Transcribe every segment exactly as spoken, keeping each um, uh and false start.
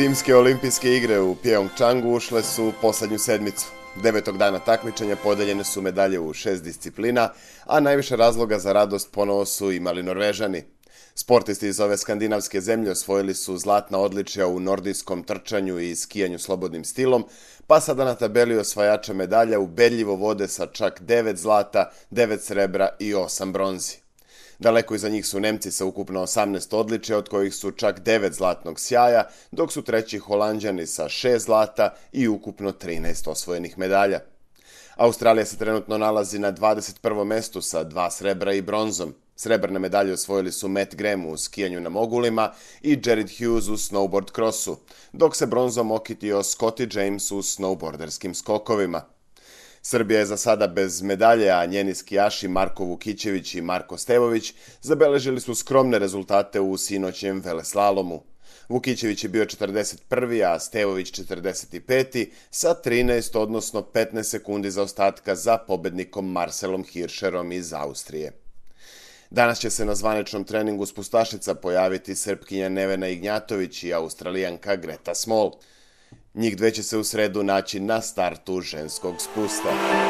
Zimske olimpijske igre u Pyeongchangu ušle su u poslednju sedmicu. Devetog dana takmičenja podeljene su medalje u šest disciplina, a najviše razloga za radost ponovo su imali Norvežani. Sportisti iz ove skandinavske zemlje osvojili su zlatna odličja u nordijskom trčanju i skijanju slobodnim stilom, pa sada na tabeli osvajača medalja ubedljivo vode sa čak devet zlata, devet srebra i osam bronzi. Daleko iza njih su Nemci sa ukupno osamnaest odličja, od kojih su čak devet zlatnog sjaja, dok su treći Holanđani sa šest zlata i ukupno trinaest osvojenih medalja. Australija se trenutno nalazi na dvadeset prvom mestu sa dva srebra i bronzom. Srebrne medalje osvojili su Matt Graham u skijanju na mogulima i Jared Hughes u snowboard crossu, dok se bronzom okitio Scotty James u snowboarderskim skokovima. Srbija je za sada bez medalje, a njeni skijaši Marko Vukićević i Marko Stevović zabeležili su skromne rezultate u sinoćnjem veleslalomu. Vukićević je bio četrdeset prvi, a Stevović četrdeset peti sa trinaest, odnosno petnaest sekundi zaostatka za pobednikom Marcelom Hirscherom iz Austrije. Danas će se na zvaničnom treningu spustašica pojaviti Srpkinja Nevena Ignjatović i Australijanka Greta Small. Njih dve će se u sredu naći na startu ženskog spusta.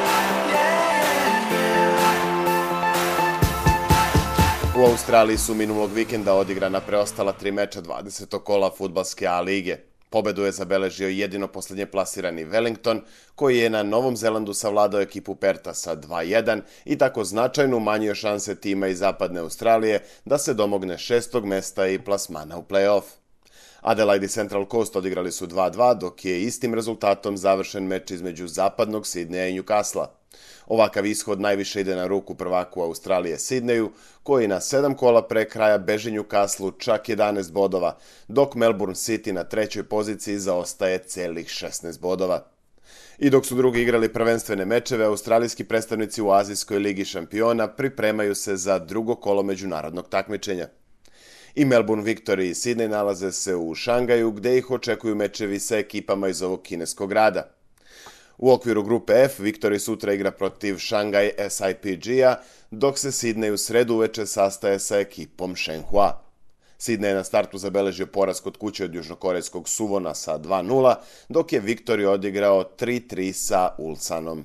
U Australiji su minulog vikenda odigrana preostala tri meča dvadesetog kola fudbalske A lige. Pobedu je zabeležio jedino poslednje plasirani Wellington, koji je na Novom Zelandu savladao ekipu Perta sa dva jedan i tako značajno umanjio šanse tima iz zapadne Australije da se domogne šestog mesta i plasmana u play-off. Adelaide i Central Coast odigrali su dva dva, dok je istim rezultatom završen meč između zapadnog Sidneja i Newcastle. Ovakav ishod najviše ide na ruku prvaku Australije Sidneju, koji na sedam kola pre kraja beži Newcastleu čak jedanaest bodova, dok Melbourne City na trećoj poziciji zaostaje celih šesnaest bodova. I dok su drugi igrali prvenstvene mečeve, australijski predstavnici u Azijskoj ligi šampiona pripremaju se za drugo kolo međunarodnog takmičenja. I Melbourne Victory i Sydney nalaze se u Šangaju, gde ih očekuju mečevi sa ekipama iz ovog kineskog grada. U okviru grupe F, Victory sutra igra protiv Shanghai S I P G-a, dok se Sydney u sredu uveče sastaje sa ekipom Shenhua. Sydney je na startu zabeležio poraz kod kuće od južnokorejskog Suvona sa dva nula, dok je Victory odigrao tri tri sa Ulsanom.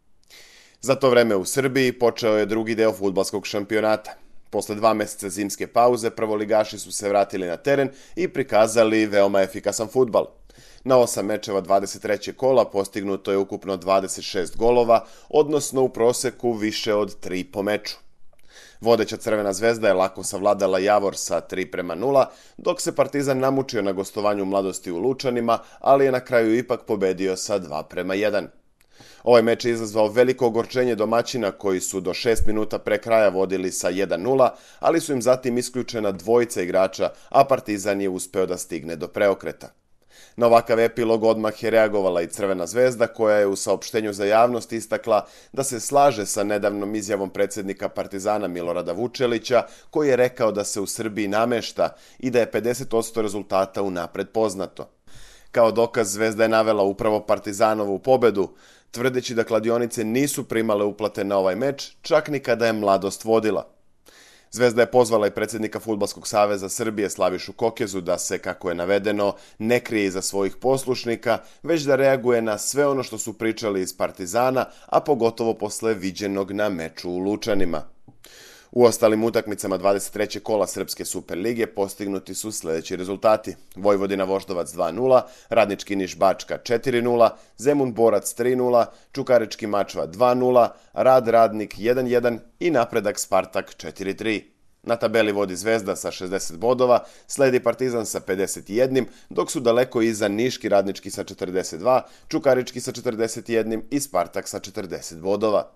Za to vreme u Srbiji počeo je drugi deo fudbalskog šampionata. Posle dva meseca zimske pauze, prvoligaši su se vratili na teren i prikazali veoma efikasan fudbal. Na osam mečeva dvadeset trećeg kola postignuto je ukupno dvadeset šest golova, odnosno u proseku više od tri po meču. Vodeća Crvena zvezda je lako savladala Javor sa tri prema nula, dok se Partizan namučio na gostovanju Mladosti u Lučanima, ali je na kraju ipak pobedio sa dva prema jedan. Ovaj meč je izazvao veliko ogorčenje domaćina koji su do šest minuta pre kraja vodili sa jedan nula, ali su im zatim isključena dvojica igrača, a Partizan je uspeo da stigne do preokreta. Na ovakav epilog odmah je reagovala i Crvena zvezda, koja je u saopštenju za javnost istakla da se slaže sa nedavnom izjavom predsjednika Partizana Milorada Vučelića, koji je rekao da se u Srbiji namešta i da je pedeset posto rezultata unapred poznato. Kao dokaz Zvezda je navela upravo Partizanovu pobedu, tvrdeći da kladionice nisu primale uplate na ovaj meč, čak ni kada je Mladost vodila. Zvezda je pozvala i predsjednika Fudbalskog saveza Srbije Slavišu Kokezu da se, kako je navedeno, ne krije iza svojih poslušnika, već da reaguje na sve ono što su pričali iz Partizana, a pogotovo posle viđenog na meču u Lučanima. U ostalim utakmicama dvadeset trećeg kola Srpske Superlige postignuti su sljedeći rezultati: Vojvodina Voždovac dva nula, Radnički Niš Bačka četiri nula, Zemun Borac tri nula, Čukarički Mačva dva nula, Rad Radnik jedan jedan i Napredak Spartak četiri tri. Na tabeli vodi Zvezda sa šezdeset bodova, sledi Partizan sa pedeset jedan, dok su daleko iza Niški Radnički sa četrdeset dva, Čukarički sa četrdeset jedan i Spartak sa četrdeset bodova.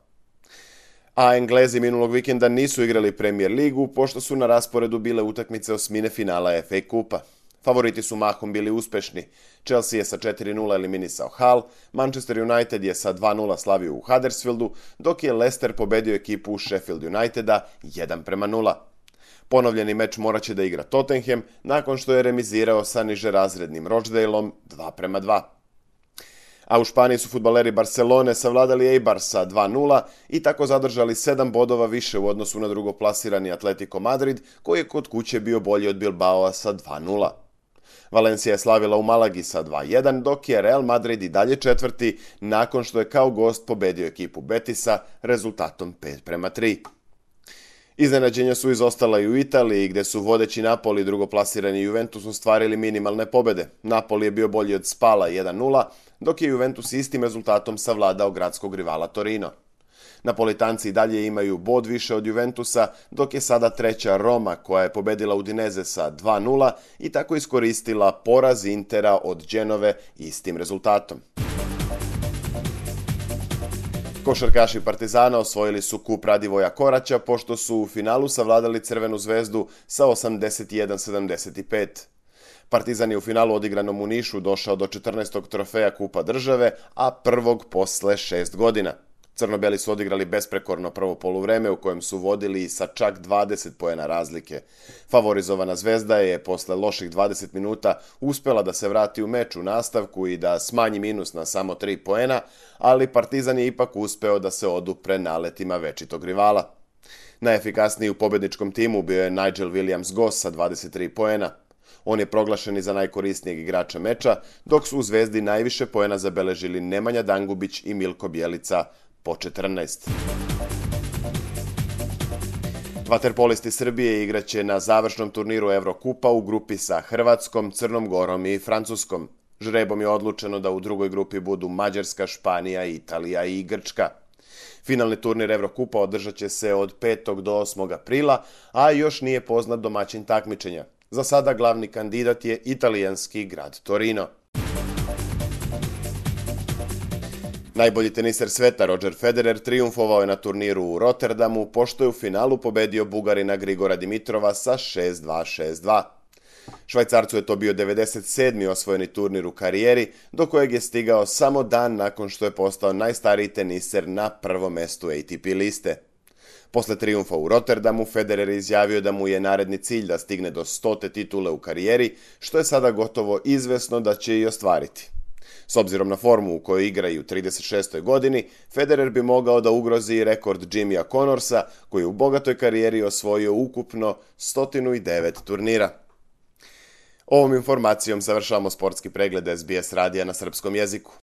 A Englezi minulog vikenda nisu igrali Premier ligu, pošto su na rasporedu bile utakmice osmine finala F A kupa. Favoriti su mahom bili uspešni. Chelsea je sa četiri nula eliminisao Hull, Manchester United je sa dva nula slavio u Huddersfieldu, dok je Leicester pobedio ekipu Sheffield Uniteda jedan prema nula. Ponovljeni meč moraće da igra Tottenham, nakon što je remizirao sa nižerazrednim Rochdaleom dva prema dva. A u Španiji su fudbaleri Barcelone savladali Eibar sa dva nula i tako zadržali sedam bodova više u odnosu na drugoplasirani Atletico Madrid, koji je kod kuće bio bolji od Bilbaoa sa dva nula. Valencia je slavila u Malagi sa dva jedan, dok je Real Madrid i dalje četvrti nakon što je kao gost pobedio ekipu Betisa rezultatom pet prema tri. Iznenađenja su izostala i u Italiji, gde su vodeći Napoli i drugoplasirani Juventus ostvarili minimalne pobede. Napoli je bio bolji od Spala jedan nula, dok je Juventus istim rezultatom savladao gradskog rivala Torino. Napolitanci i dalje imaju bod više od Juventusa, dok je sada treća Roma koja je pobedila Udineze sa dva nula i tako iskoristila poraz Intera od Dženove istim rezultatom. Košarkaši Partizana osvojili su kup Radivoja Koraća pošto su u finalu savladali Crvenu zvezdu sa osamdeset jedan sedamdeset pet. Partizan je u finalu odigranom u Nišu došao do četrnaestog trofeja Kupa države, a prvog posle šest godina. Crno-beli su odigrali besprekorno prvo poluvreme u kojem su vodili sa čak dvadeset poena razlike. Favorizovana Zvezda je posle loših dvadeset minuta uspela da se vrati u meč u nastavku i da smanji minus na samo tri poena, ali Partizan je ipak uspeo da se odupre naletima večitog rivala. Najefikasniji u pobedničkom timu bio je Nigel Williams-Goss sa dvadeset tri poena. On je proglašen i za najkorisnijeg igrača meča, dok su u Zvezdi najviše poena zabeležili Nemanja Dangubić i Milko Bjelica po četrnaest. Vaterpolisti Srbije igraće na završnom turniru Evrokupa u grupi sa Hrvatskom, Crnom Gorom i Francuskom. Žrebom je odlučeno da u drugoj grupi budu Mađarska, Španija, Italija i Grčka. Finalni turnir Evrokupa održat će se od petog do osmog aprila, a još nije poznat domaćin takmičenja. Za sada glavni kandidat je italijanski grad Torino. Najbolji teniser sveta Roger Federer trijumfovao je na turniru u Rotterdamu, pošto je u finalu pobedio Bugarina Grigora Dimitrova sa šest dva šest dva. Švajcarcu je to bio devedeset sedmi osvojeni turnir u karijeri, do kojeg je stigao samo dan nakon što je postao najstariji teniser na prvom mestu A T P liste. Posle trijumfa u Rotterdamu, Federer je izjavio da mu je naredni cilj da stigne do stote titule u karijeri, što je sada gotovo izvesno da će i ostvariti. S obzirom na formu u kojoj igra i u trideset šestoj godini, Federer bi mogao da ugrozi rekord Jimmya Connorsa, koji je u bogatoj karijeri osvojio ukupno sto devet turnira. Ovom informacijom završavamo sportski pregled S B S radija na srpskom jeziku.